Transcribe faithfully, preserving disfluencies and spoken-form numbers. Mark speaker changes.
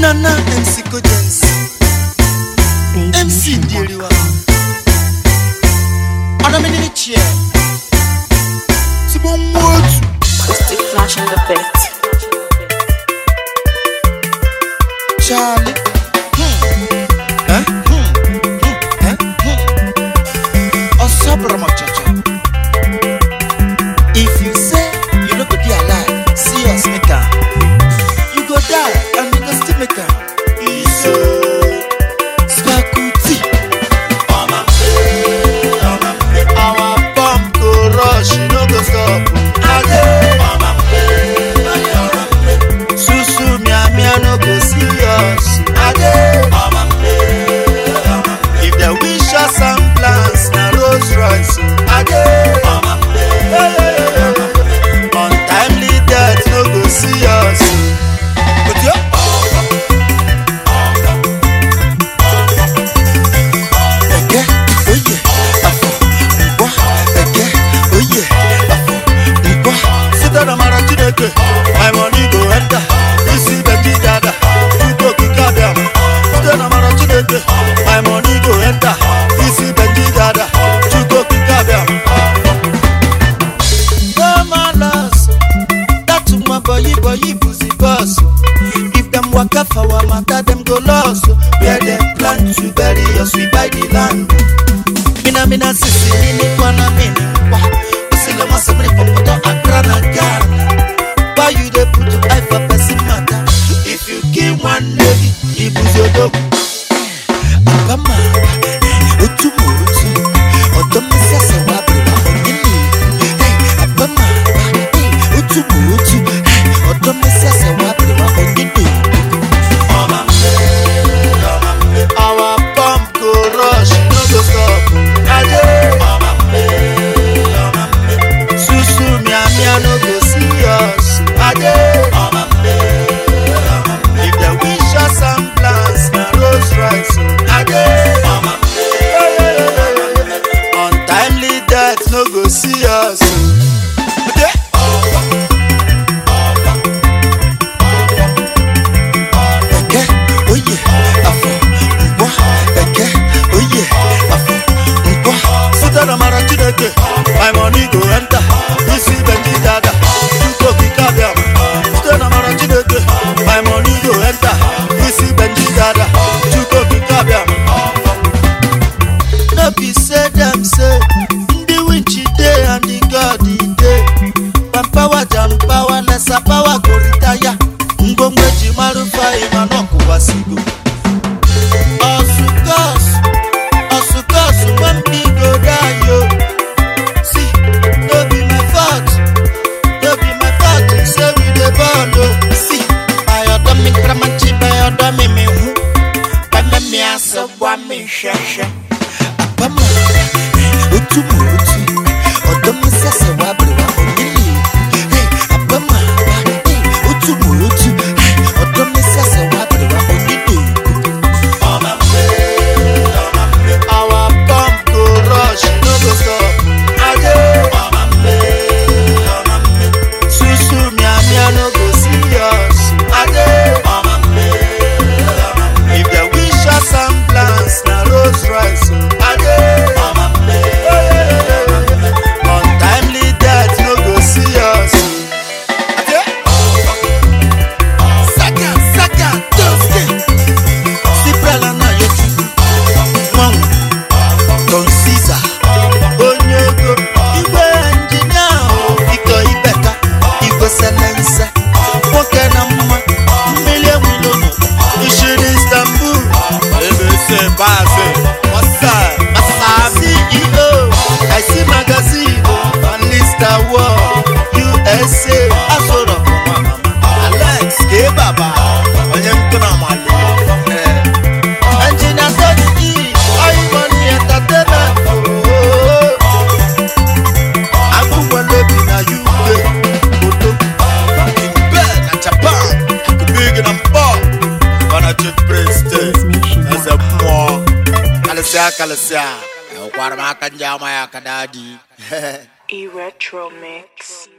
Speaker 1: Nana M C Cogence M C Diriwa Ana mini chair Sibon what
Speaker 2: Stick flash in the bit
Speaker 1: Charlie hmm. Huh? Hmm. Hmm. Huh? Hmm. Osabra machacha. If you say you no go be alive, see us make am. You go die and you go still make am. Iso Spakuti Mama Mama our bomb go rush, you no go stop. Ade Mama Susu mia mia no go see us. Ade Mama if they wish us some plans na Rolls Royce. Ade Mama untimely death no go see us. But yo Eke, oye, afo, ngwa. Eke, oye, afo, ngwa. Sita na mara Chineke, my money go enter. Isi benji dada, tuko kikabia. Sita na mara Chineke, my money go enter. Isi benji dada, tuko kikabia. No man loss, that's my boy, boy, pussy boss. If them waka for a matter, them go lost. Where they plan to bury us, we buy the land. Mina mina sisi nini kwana mini wa. Usile masabri popoto akrana gana. Why you dey put to eye for person matter? If you kill one lady, he boost your dog. Abama, utumu utu, otomisa sawabri wa onini. Hey, abama, utumu utu, otomisa sawabri wa onini. Our pump go rush, no go stop. Ade Susu mia mia no go see us. Ade if they wish us some plans na Rolls Royce. Ade untimely death no go see us. Ade Eke, oye, afo, ngwa. Eke, oye, afo, ngwa. Sita na mara Chineke, my money go enter. Isi benji dada, tuko kikabia. Sita na mara Chineke, my money go enter. Isi benji dada, tuko kikabia. No be say them say, the winchi day and the God the day. Pampawa jam power, lesser power go retire. Ngombe jimaru fa imanoku wasigo. Osukas, osukas, one big go die yo. See, no be my fault, no be my fault. You say we the ball oh. See, I don't mean kramanchi, I don't mean me who. But me me asa wa me shasha. Abama, utumu utu, otomisa sawabri wa onini. Hey, abama, utumu utu, otomisa sawabri wa onini. Our pump go rush, no go stop. Ade Susu mia mia no go see us. Ade if they wish us some plans na Rolls Royce. Ade untimely death no go see us. Ade second, second, Thursday. Sipela na yotu Mong Don Caesar Onyego Igwe engineer Iko Ibeka Igwe Selense Woke na mma Mmili Wilono Ishiri Istanbul Ebese Base Wasa Asa C E O I C Magazine Anlista World U S A Asoro Alex K Baba Onye mkuna mwale Engineer Tony E I money entertainment. I'm going to be na U K. In bed na Japan. Big and far. Gonna check Princeton. As a more. Kalasia Kalasia. Ukwarama kanja maya kadadi.
Speaker 2: E-Retro Mix.